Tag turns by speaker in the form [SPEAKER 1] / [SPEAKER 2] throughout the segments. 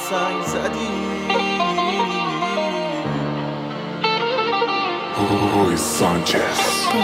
[SPEAKER 1] سنگ زدی.
[SPEAKER 2] Luis Sanchez.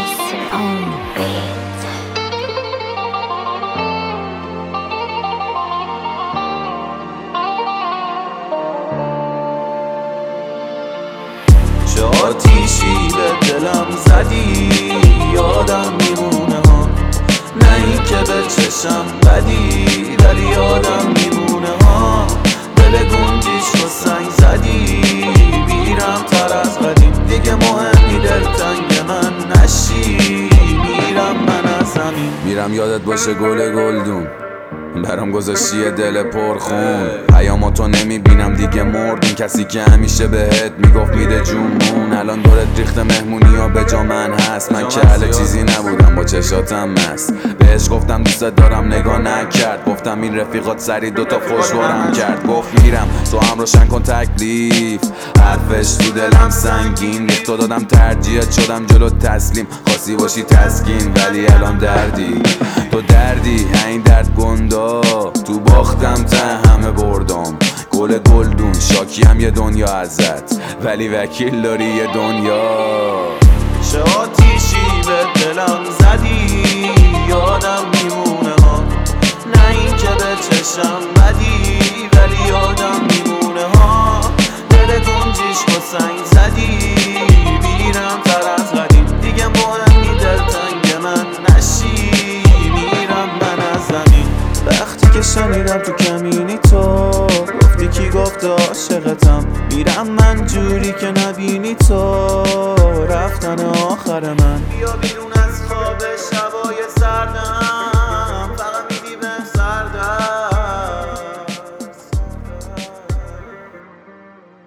[SPEAKER 1] چه آتیشی به دلم زدی، یادم میمونه ها. نه این که به چشم بدی، ولی یادم میمونه ها. دل گنجیش رو سنگ زدی، میرم تر از قدیم. دیگه مهمی دلتنگ من نشی، میرم من از زمین.
[SPEAKER 3] میرم یادت باشه گل گلدون، برام گذاشتی دل پرخون. پیاماتو نمیبینم دیگه مردون، کسی که همیشه بهت میگفت میده جونمون. الان دورت ریخته مهمونی ها به جا من هست. من که اهل چیزی نبودم با چشاتم مست. بهش گفتم دوست دارم نگاه نکرد، گفتم این رفیقات سری دوتا خوشوارم کرد. گفت میرم تو هم روشن کن تکلیف، حرفش تو دلم سنگین ریخت و دادم ترجیحت شدم جلو تسلیم. خواستی باشی تسکین ولی الان دردی، تو دردی این درد گندا. تو باختم ته همه بردم، گل گلدون شاکی هم یه دنیا ازت، ولی وکیل داری یه دنیا.
[SPEAKER 1] چه آتیشی به دلم زدی، یادم میمونه ها. نه این که به چشم بدی، ولی یادم میمونه ها. دل گنجیش با سنگ زدی، میرم تر از قدیم. دیگه مهمی دلتنگ من نشی، میرم من از زمین. وقتی که شنیدم تو کمینی تو گفتی کی گفته عاشقتم، میرم من جوری که نبینی تو.